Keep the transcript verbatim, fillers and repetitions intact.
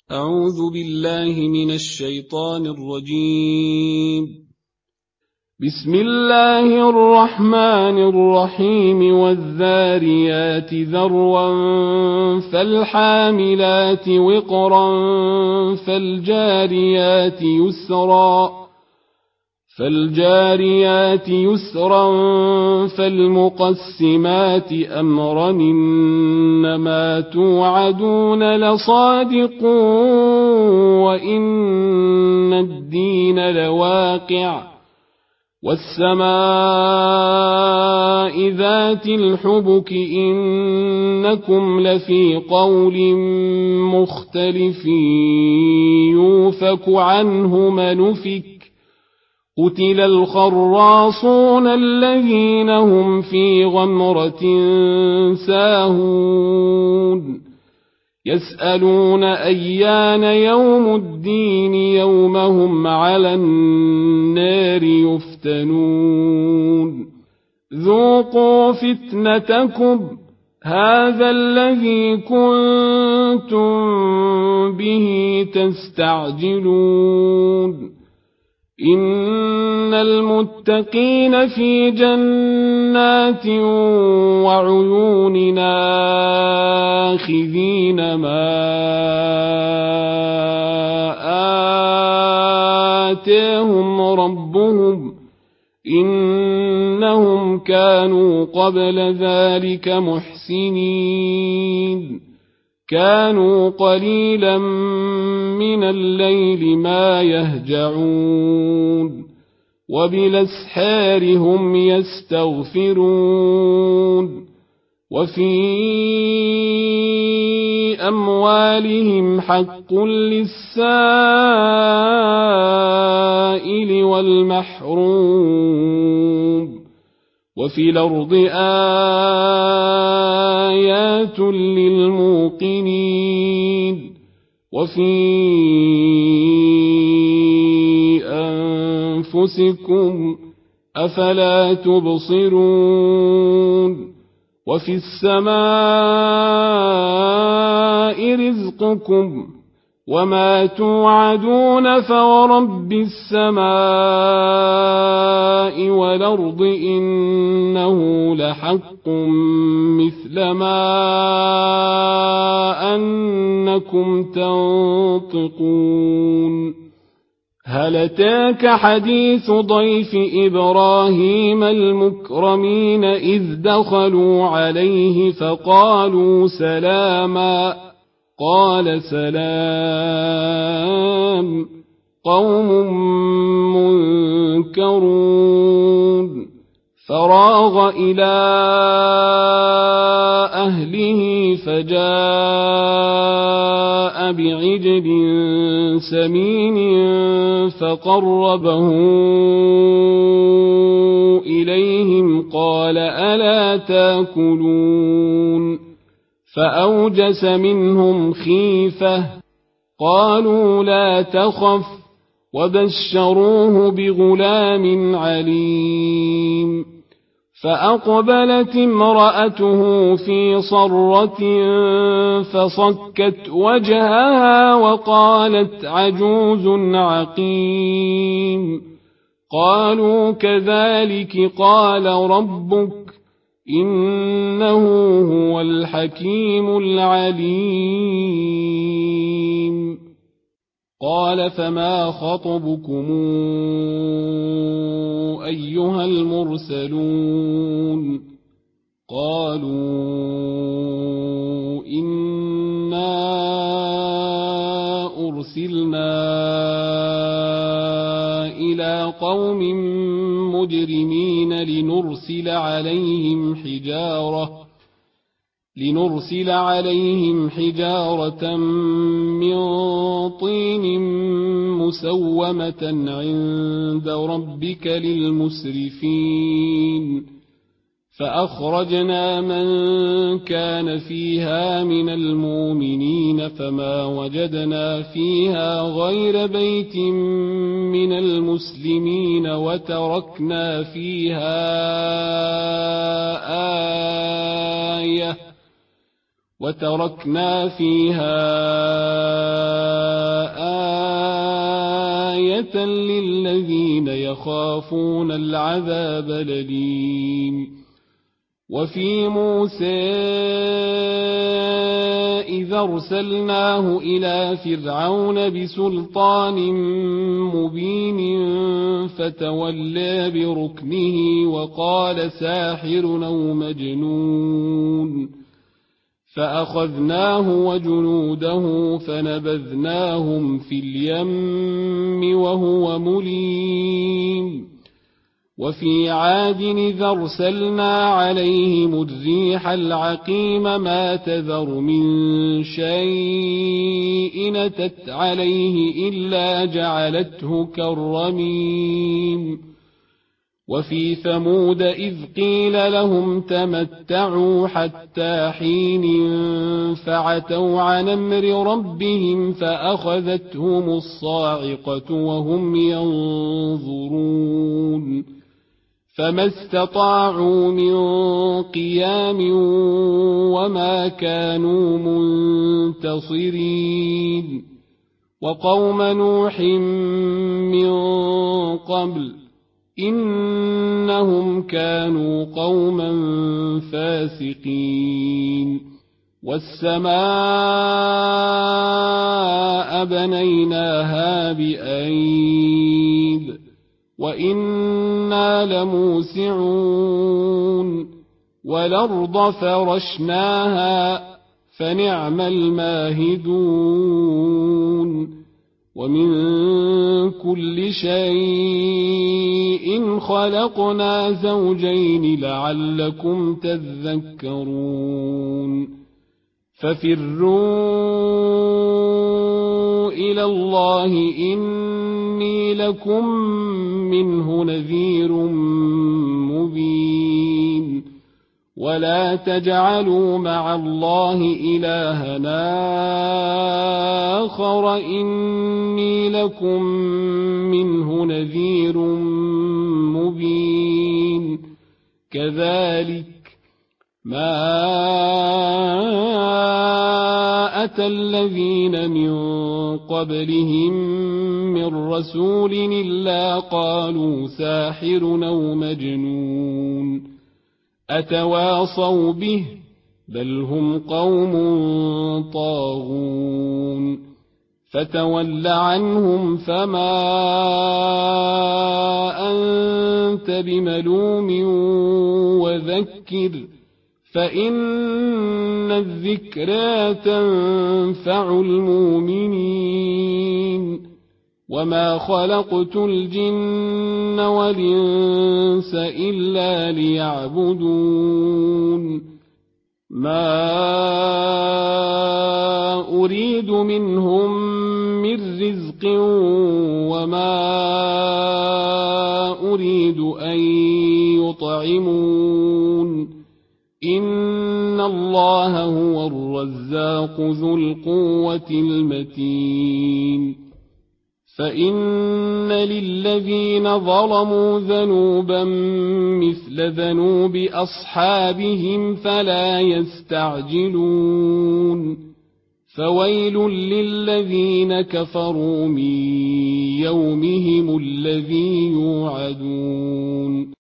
أعوذ بالله من الشيطان الرجيم. بسم الله الرحمن الرحيم. والذاريات ذروا فالحاملات وقرا فالجاريات يسرا فالجاريات يسرا فالمقسمات أمرا إنما توعدون لصادق وإن الدين لواقع والسماء ذات الحبك إنكم لفي قول مختلف يوفك عنه من أفك قتل الخراصون الذين هم في غمرة ساهون يسألون أيان يوم الدين يوم هم على النار يفتنون ذوقوا فتنتكم هذا الذي كنتم به تستعجلون إن المتقين في جنات وعيون آخذين ما آتاهم ربهم إنهم كانوا قبل ذلك محسنين كانوا قليلا من الليل ما يهجعون وبالأسحار هم يستغفرون وفي أموالهم حق للسائل والمحروم وفي الأرض آيات للموقنين وفي أنفسكم أفلا تبصرون وفي السماء رزقكم وما توعدون فورب السماء والأرض إنه لحق مثل ما أنكم تنطقون هل أتاك حديث ضيف إبراهيم المكرمين إذ دخلوا عليه فقالوا سلاما قال سلام قوم منكرون فراغ إلى أهله فجاء بعجل سمين فقربه إليهم قال ألا تاكلون فأوجس منهم خيفة قالوا لا تخف وبشروه بغلام عليم فأقبلت امرأته في صرة فصكت وجهها وقالت عجوز عقيم قالوا كذلك قال ربك إنه هو الحكيم العليم قال فما خطبكم أيها المرسلون قالوا إنا أرسلنا إلى قوم مجرمين لنرسل عليهم حجارة لنرسل عليهم حجارة من طين مسومة عند ربك للمسرفين فأخرجنا من كان فيها من المؤمنين فما وجدنا فيها غير بيت من المسلمين وتركنا فيها آية وتركنا فيها وآية للذين يخافون العذاب الأليم. وفي موسى إذا أرسلناه إلى فرعون بسلطان مبين فتولى بركنه وقال ساحر أو مجنون، فأخذناه وجنوده فنبذناهم في اليم وهو مليم. وفي عاد إذا أرسلنا عليهم الريح العقيم ما تذر من شيء أتت عليه إلا جعلته كالرميم. وفي ثمود إذ قيل لهم تمتعوا حتى حين فعتوا عن أمر ربهم فأخذتهم الصاعقة وهم ينظرون فما استطاعوا من قيام وما كانوا منتصرين. وقوم نوح من قبل إنهم كانوا قوما فاسقين. والسماء بنيناها بأيد وإنا لموسعون. والأرض فرشناها فنعم الماهدون. ومن كل شيء خلقنا زوجين لعلكم تذكرون. ففروا إلى الله إني لكم منه نذير مبين. ولا تجعلوا مع الله إلهنا آخر إني لكم منه نذير مبين. كذلك ما أتى الذين من قبلهم من رسول إلا قالوا ساحر أو مجنون أتواصوا به بل هم قوم طاغون. فتول عنهم فما أنت بملوم وذكر فإن الذكرى تنفع المؤمنين. وما خلقت الجن والإنس إلا ليعبدون. ما أريد منهم من رزق وما أريد أن يطعمون. إن الله هو الرزاق ذو القوة المتين. فإن للذين ظلموا ذنوبا مثل ذنوب أصحابهم فلا يستعجلون. فويل للذين كفروا من يومهم الذي يوعدون.